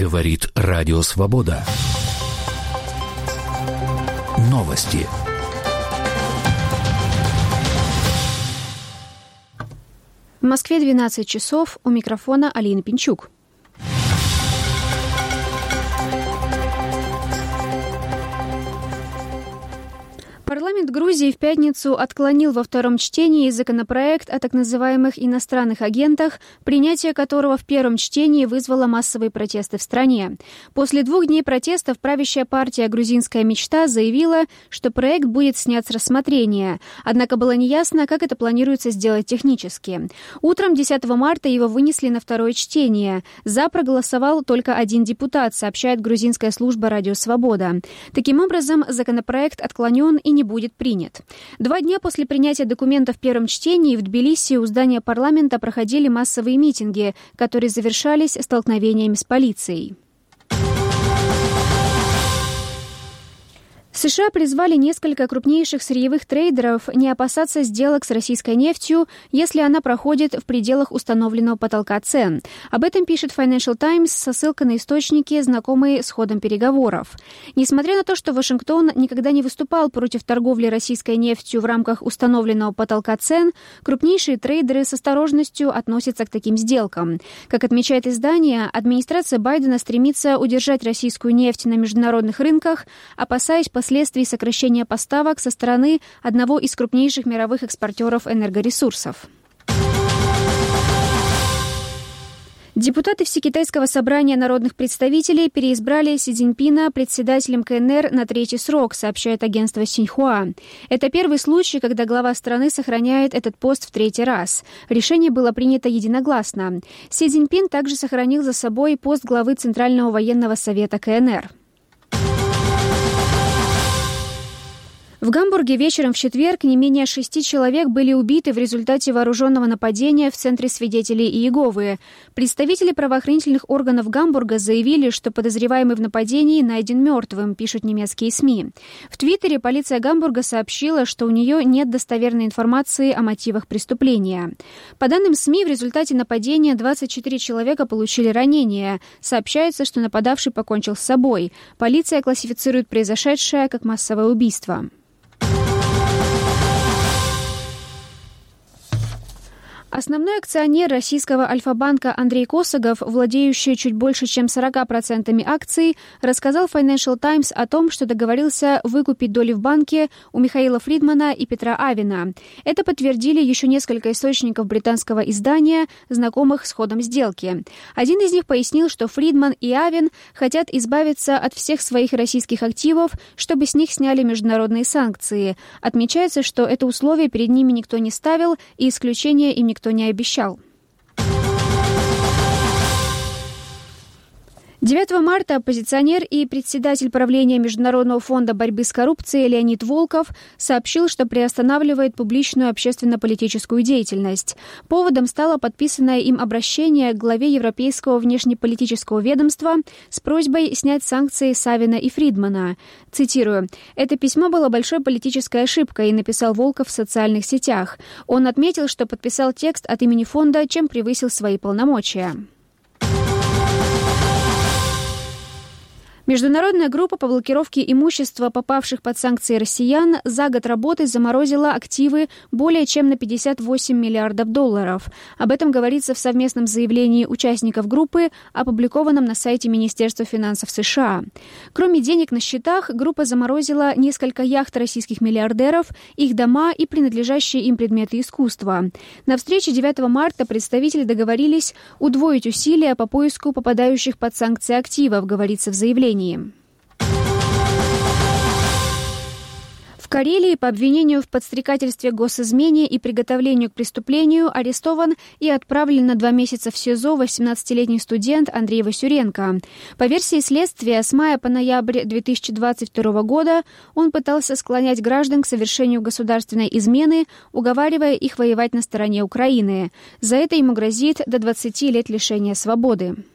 Говорит Радио Свобода. Новости. В Москве 12 часов. У микрофона Алина Пинчук. Парламент Грузии в пятницу отклонил во втором чтении законопроект о так называемых иностранных агентах, принятие которого в первом чтении вызвало массовые протесты в стране. После 2 дней протестов правящая партия «Грузинская мечта» заявила, что проект будет снят с рассмотрения. Однако было неясно, как это планируется сделать технически. Утром 10 марта его вынесли на второе чтение. За проголосовал только 1 депутат, сообщает грузинская служба «Радио Свобода». Таким образом, законопроект отклонен и не будет принят. 2 дня после принятия документа в первом чтении в Тбилиси у здания парламента проходили массовые митинги, которые завершались столкновениями с полицией. США призвали несколько крупнейших сырьевых трейдеров не опасаться сделок с российской нефтью, если она проходит в пределах установленного потолка цен. Об этом пишет Financial Times со ссылкой на источники, знакомые с ходом переговоров. Несмотря на то, что Вашингтон никогда не выступал против торговли российской нефтью в рамках установленного потолка цен, крупнейшие трейдеры с осторожностью относятся к таким сделкам. Как отмечает издание, администрация Байдена стремится удержать российскую нефть на международных рынках, опасаясь последствий сокращения поставок со стороны одного из крупнейших мировых экспортеров энергоресурсов. Депутаты Всекитайского собрания народных представителей переизбрали Си Цзиньпина председателем КНР на 3-й срок, сообщает агентство Синьхуа. Это первый случай, когда глава страны сохраняет этот пост в 3-й раз. Решение было принято единогласно. Си Цзиньпин также сохранил за собой пост главы Центрального военного совета КНР. В Гамбурге вечером в четверг не менее 6 человек были убиты в результате вооруженного нападения в Центре свидетелей Иеговы. Представители правоохранительных органов Гамбурга заявили, что подозреваемый в нападении найден мертвым, пишут немецкие СМИ. В Твиттере полиция Гамбурга сообщила, что у нее нет достоверной информации о мотивах преступления. По данным СМИ, в результате нападения 24 человека получили ранения. Сообщается, что нападавший покончил с собой. Полиция классифицирует произошедшее как массовое убийство. Основной акционер российского Альфа-банка Андрей Косогов, владеющий чуть больше, чем 40% акций, рассказал Financial Times о том, что договорился выкупить доли в банке у Михаила Фридмана и Петра Авина. Это подтвердили еще несколько источников британского издания, знакомых с ходом сделки. Один из них пояснил, что Фридман и Авин хотят избавиться от всех своих российских активов, чтобы с них сняли международные санкции. Отмечается, что это условие перед ними никто не ставил, и исключения им никто не обещал. 9 марта оппозиционер и председатель правления Международного фонда борьбы с коррупцией Леонид Волков сообщил, что приостанавливает публичную общественно-политическую деятельность. Поводом стало подписанное им обращение к главе Европейского внешнеполитического ведомства с просьбой снять санкции с Авина и Фридмана. Цитирую: «Это письмо было большой политической ошибкой», написал Волков в социальных сетях. Он отметил, что подписал текст от имени фонда, чем превысил свои полномочия. Международная группа по блокировке имущества, попавших под санкции россиян, за год работы заморозила активы более чем на $58 миллиардов. Об этом говорится в совместном заявлении участников группы, опубликованном на сайте Министерства финансов США. Кроме денег на счетах, группа заморозила несколько яхт российских миллиардеров, их дома и принадлежащие им предметы искусства. На встрече 9 марта представители договорились удвоить усилия по поиску попадающих под санкции активов, говорится в заявлении. В Карелии по обвинению в подстрекательстве к госизмене и приготовлению к преступлению арестован и отправлен на 2 месяца в СИЗО 18-летний студент Андрей Васюренко. По версии следствия, с мая по ноябрь 2022 года он пытался склонять граждан к совершению государственной измены, уговаривая их воевать на стороне Украины. За это ему грозит до 20 лет лишения свободы.